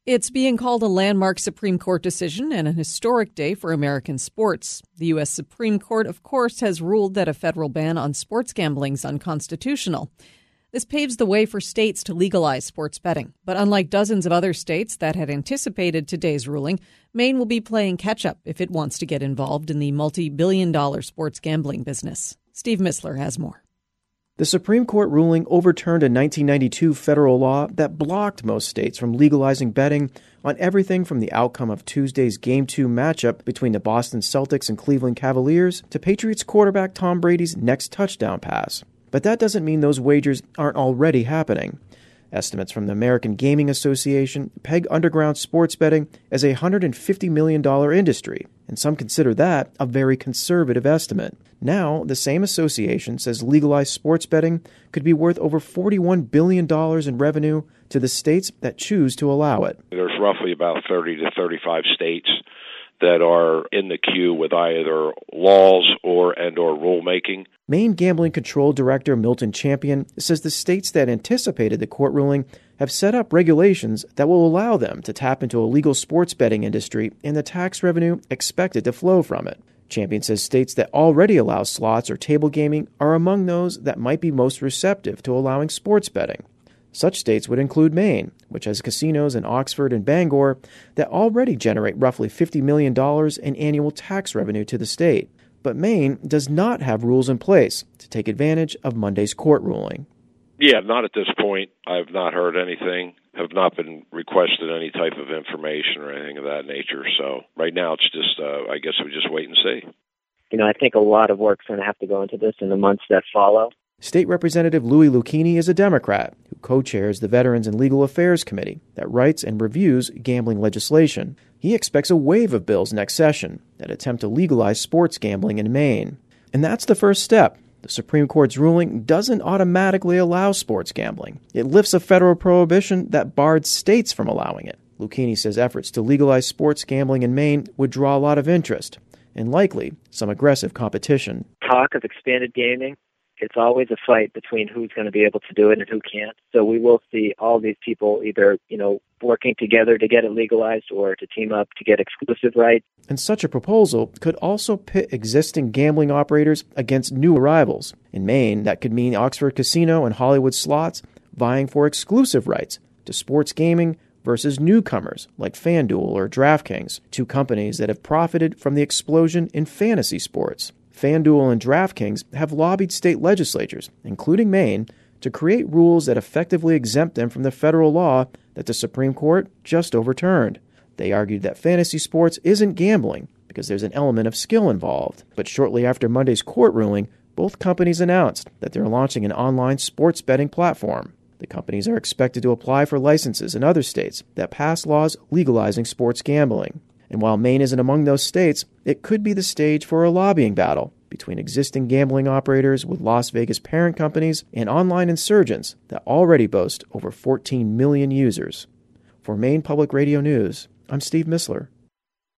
It's being called a landmark Supreme Court decision and an historic day for American sports. The U.S. Supreme Court, of course, has ruled that a federal ban on sports gambling is unconstitutional. This paves the way for states to legalize sports betting. But unlike dozens of other states that had anticipated today's ruling, Maine will be playing catch-up if it wants to get involved in the multi-billion-dollar sports gambling business. Steve Missler has more. The Supreme Court ruling overturned a 1992 federal law that blocked most states from legalizing betting on everything from the outcome of Tuesday's Game 2 matchup between the Boston Celtics and Cleveland Cavaliers to Patriots quarterback Tom Brady's next touchdown pass. But that doesn't mean those wagers aren't already happening. Estimates from the American Gaming Association peg underground sports betting as a $150 million industry, and some consider that a very conservative estimate. Now, the same association says legalized sports betting could be worth over $41 billion in revenue to the states that choose to allow it. There's roughly about 30 to 35 states that are in the queue with either laws or rulemaking. Maine Gambling Control Director Milton Champion says the states that anticipated the court ruling have set up regulations that will allow them to tap into a legal sports betting industry and the tax revenue expected to flow from it. Champion says states that already allow slots or table gaming are among those that might be most receptive to allowing sports betting. Such states would include Maine, which has casinos in Oxford and Bangor that already generate roughly $50 million in annual tax revenue to the state. But Maine does not have rules in place to take advantage of Monday's court ruling. Yeah, not at this point. I've not heard anything, have not been requested any type of information or anything of that nature. So right now it's just, I guess we just wait and see. I think a lot of work's going to have to go into this in the months that follow. State Representative Louis Lucchini is a Democrat who co-chairs the Veterans and Legal Affairs Committee that writes and reviews gambling legislation. He expects a wave of bills next session that attempt to legalize sports gambling in Maine. And that's the first step. The Supreme Court's ruling doesn't automatically allow sports gambling. It lifts a federal prohibition that barred states from allowing it. Lucchini says efforts to legalize sports gambling in Maine would draw a lot of interest and likely some aggressive competition. Talk of expanded gaming. It's always a fight between who's going to be able to do it and who can't. So we will see all these people either, working together to get it legalized or to team up to get exclusive rights. And such a proposal could also pit existing gambling operators against new arrivals. In Maine, that could mean Oxford Casino and Hollywood Slots vying for exclusive rights to sports gaming versus newcomers like FanDuel or DraftKings, two companies that have profited from the explosion in fantasy sports. FanDuel and DraftKings have lobbied state legislatures, including Maine, to create rules that effectively exempt them from the federal law that the Supreme Court just overturned. They argued that fantasy sports isn't gambling because there's an element of skill involved. But shortly after Monday's court ruling, both companies announced that they're launching an online sports betting platform. The companies are expected to apply for licenses in other states that pass laws legalizing sports gambling. And while Maine isn't among those states, it could be the stage for a lobbying battle between existing gambling operators with Las Vegas parent companies and online insurgents that already boast over 14 million users. For Maine Public Radio News, I'm Steve Missler.